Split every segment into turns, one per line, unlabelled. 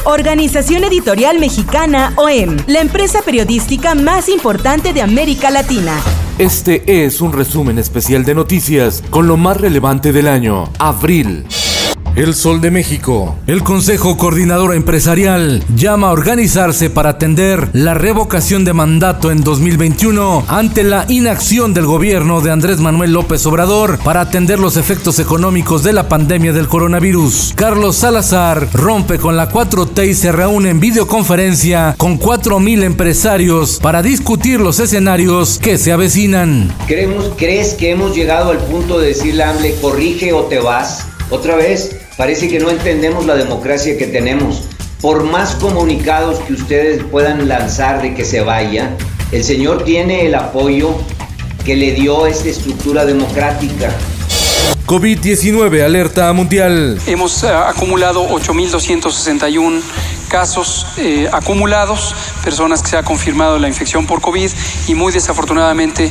Organización Editorial Mexicana OEM, la empresa periodística más importante de América Latina.
Este es un resumen especial de noticias con lo más relevante del año, abril. El Sol de México. El Consejo Coordinador Empresarial llama a organizarse para atender la revocación de mandato en 2021 ante la inacción del gobierno de Andrés Manuel López Obrador para atender los efectos económicos de la pandemia del coronavirus. Carlos Salazar rompe con la 4T y se reúne en videoconferencia con 4,000 empresarios para discutir los escenarios que se avecinan.
¿Crees que hemos llegado al punto de decirle a AMLO, corrige o te vas? Otra vez, parece que no entendemos la democracia que tenemos. Por más comunicados que ustedes puedan lanzar de que se vaya, el señor tiene el apoyo que le dio esta estructura democrática.
COVID-19, alerta mundial.
Hemos acumulado 8,261 casos acumulados, personas que se ha confirmado la infección por COVID y muy desafortunadamente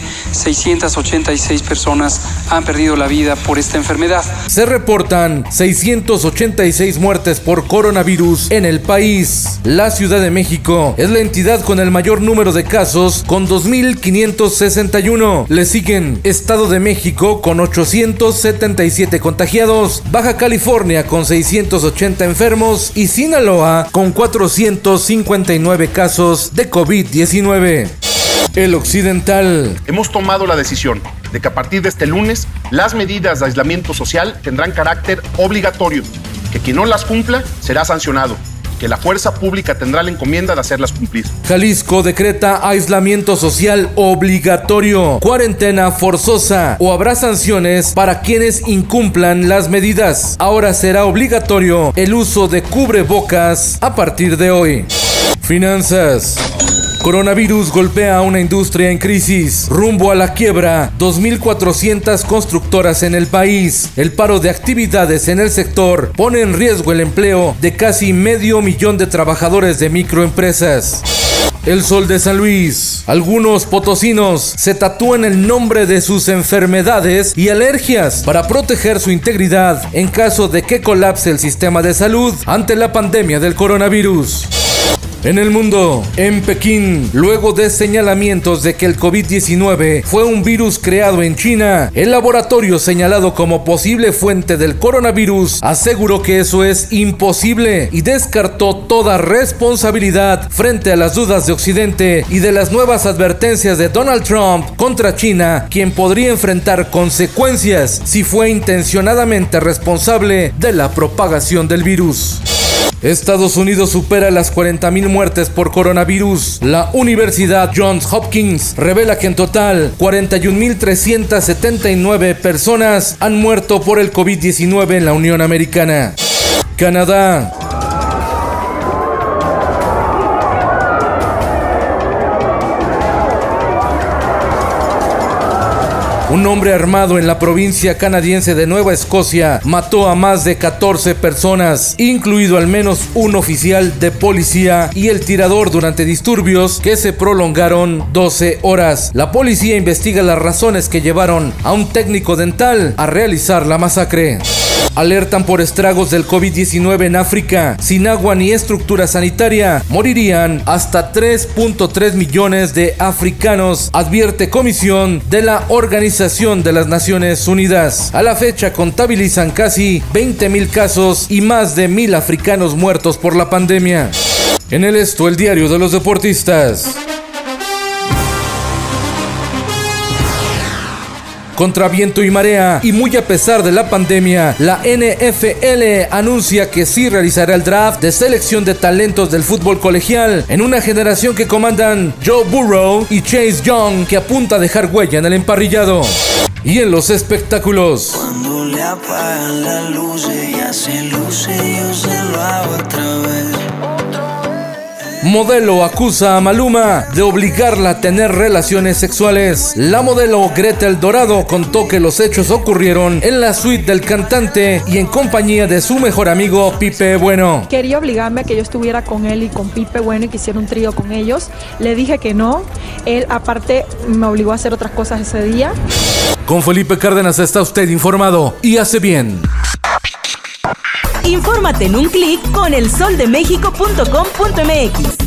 686 personas han perdido la vida por esta enfermedad.
Se reportan 686 muertes por coronavirus en el país. La Ciudad de México es la entidad con el mayor número de casos con 2,561. Le siguen Estado de México con 877 contagiados, Baja California con 680 enfermos y Sinaloa con 459 casos de COVID-19. El Occidental.
Hemos tomado la decisión de que a partir de este lunes las medidas de aislamiento social tendrán carácter obligatorio, que quien no las cumpla será sancionado, que la fuerza pública tendrá la encomienda de hacerlas cumplir.
Jalisco decreta aislamiento social obligatorio, cuarentena forzosa o habrá sanciones para quienes incumplan las medidas. Ahora será obligatorio el uso de cubrebocas a partir de hoy. Finanzas. Coronavirus golpea a una industria en crisis, rumbo a la quiebra, 2,400 constructoras en el país. El paro de actividades en el sector pone en riesgo el empleo de casi 500,000 de trabajadores de microempresas. El Sol de San Luis. Algunos potosinos se tatúan el nombre de sus enfermedades y alergias para proteger su integridad en caso de que colapse el sistema de salud ante la pandemia del coronavirus. En el mundo, en Pekín, luego de señalamientos de que el COVID-19 fue un virus creado en China, el laboratorio señalado como posible fuente del coronavirus aseguró que eso es imposible y descartó toda responsabilidad frente a las dudas de Occidente y de las nuevas advertencias de Donald Trump contra China, quien podría enfrentar consecuencias si fue intencionadamente responsable de la propagación del virus. Estados Unidos supera las 40,000 muertes por coronavirus. La Universidad Johns Hopkins revela que en total 41,379 personas han muerto por el COVID-19 en la Unión Americana. Canadá. Un hombre armado en la provincia canadiense de Nueva Escocia mató a más de 14 personas, incluido al menos un oficial de policía y el tirador durante disturbios que se prolongaron 12 horas. La policía investiga las razones que llevaron a un técnico dental a realizar la masacre. Alertan por estragos del COVID-19 en África. Sin agua ni estructura sanitaria, morirían hasta 3.3 millones de africanos, advierte Comisión de la Organización de las Naciones Unidas. A la fecha contabilizan casi 20,000 casos y más de 1,000 africanos muertos por la pandemia. En el Esto, el diario de los deportistas. Contra viento y marea, y muy a pesar de la pandemia, la NFL anuncia que sí realizará el draft de selección de talentos del fútbol colegial en una generación que comandan Joe Burrow y Chase Young, que apunta a dejar huella en el emparrillado. Y en los espectáculos. Cuando le apagan la luz, ella se luce, yo se lo hago otra vez. Modelo acusa a Maluma de obligarla a tener relaciones sexuales. La modelo Gretel Dorado contó que los hechos ocurrieron en la suite del cantante y en compañía de su mejor amigo Pipe Bueno.
Quería obligarme a que yo estuviera con él y con Pipe Bueno y que hiciera un trío con ellos. Le dije que no. Él aparte me obligó a hacer otras cosas ese día.
Con Felipe Cárdenas está usted informado y hace bien.
Infórmate en un clic con elsoldemexico.com.mx.